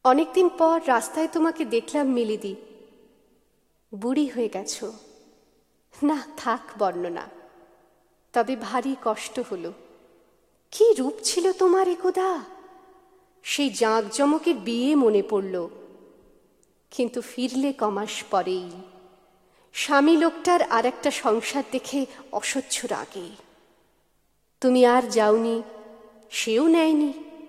অনেকদিন পর রাস্তায় তোমাকে দেখলাম মিলিদি। বুড়ি হয়ে গেছ। না থাক বর্ণনা, তবে ভারী কষ্ট হলো। কি রূপ ছিল তোমার একদা! সেই জাঁকজমকের বিয়ে মনে পড়ল। কিন্তু ফিরলে কমাস পরেই। স্বামী লোকটার আর একটা সংসার দেখে অসহ্য রাগে। তুমি আর যাওনি, সেও নেয়নি।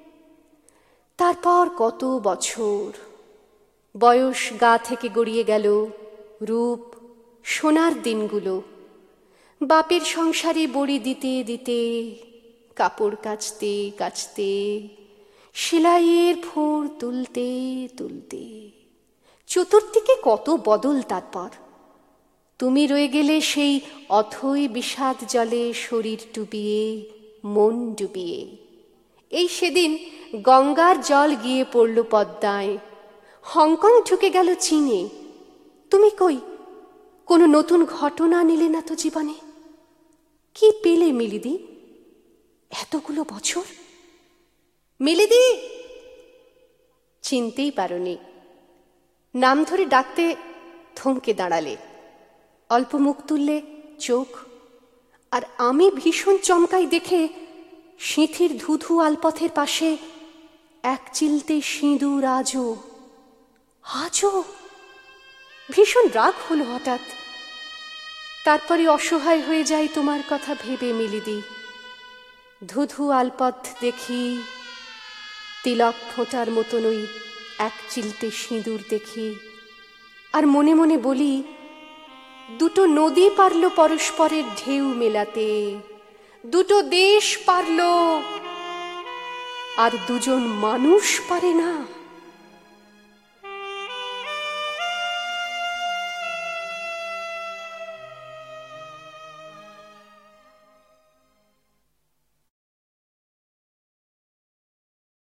তারপর কত বছর, বয়স গা থেকে গড়িয়ে গেল, রূপ সোনার দিনগুলো। বাপের সংসারে বড়ি দিতে দিতে, কাপড় কাচতে কাচতে, সেলাইয়ের ফোর তুলতে তুলতে চতুর্দিকে কত বদল। তারপর তুমি রয়ে গেলে সেই অথৈ বিষাদ জলে শরীর ডুবিয়ে, মন ডুবিয়ে। এই সেদিন গঙ্গার জল গিয়ে পড়ল পদ্মায়, হংকং ঢুকে গেল চীনে। তুমি কই, কোনো নতুন ঘটনা নিলে না তো জীবনে? কি পেলে মিলিদি এতগুলো বছর? মিলিদি! চিনতেই পারোনি। নাম ধরে ডাকতে থমকে দাঁড়ালে, অল্প মুখ তুললে চোখ, আর আমি ভীষণ চমকাই দেখে সিঁথির ধুধু আলপথের পাশে এক চিলতে সিঁদুর। আজও আজও ভীষণ রাগ হলো হঠাৎ। তারপরে অসহায় হয়ে যাই তোমার কথা ভেবে মিলিদি। ধুধু আলপথ দেখি, তিলক ফোঁটার মতন ওই এক চিলতে সিঁদুর দেখি, আর মনে মনে বলি, দুটো নদী পারল পরস্পরের ঢেউ মেলাতে, দুটো দেশ পারল, আর দুজন মানুষ পারে না।